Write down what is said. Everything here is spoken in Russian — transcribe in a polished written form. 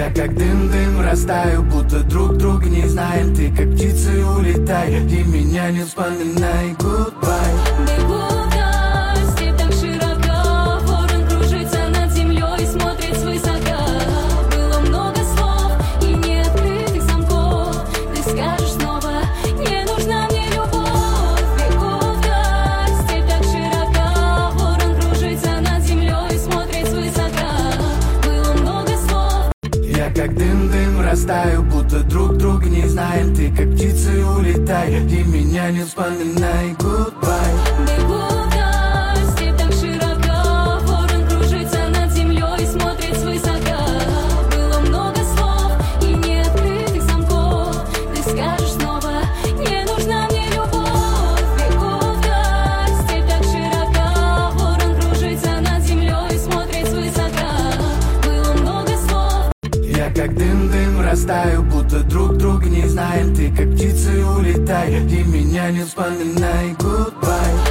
Я как дым-дым растаю, будто друг друга не знаем. Ты как птица улетай, и меня не вспоминай. Goodbye. Бегу вдаль, степь так широка, ворон кружится над землей и смотрит свысока. Было много слов и неоткрытых замков. Ты скажешь снова, не нужна мне любовь. Бегу вдаль, степь так широка, ворон кружится над землей и смотрит свысока. Было много слов. Я как дым-дым растаю, будто друг друга не знаем. Ты как птица улетай, и меня не вспоминай. Goodbye. Бегу вдаль, степь так широка, ворон кружится над землей и смотрит свысока. Было много слов и неоткрытых замков. Ты скажешь снова, не нужна мне любовь. Бегу вдаль, степь так широка, ворон кружится над землей и смотрит свысока. Было много слов. Я как дым-дым растаю, будто друг друга не знаем. Ты как птица улетай, и меня не вспоминай. Goodbye.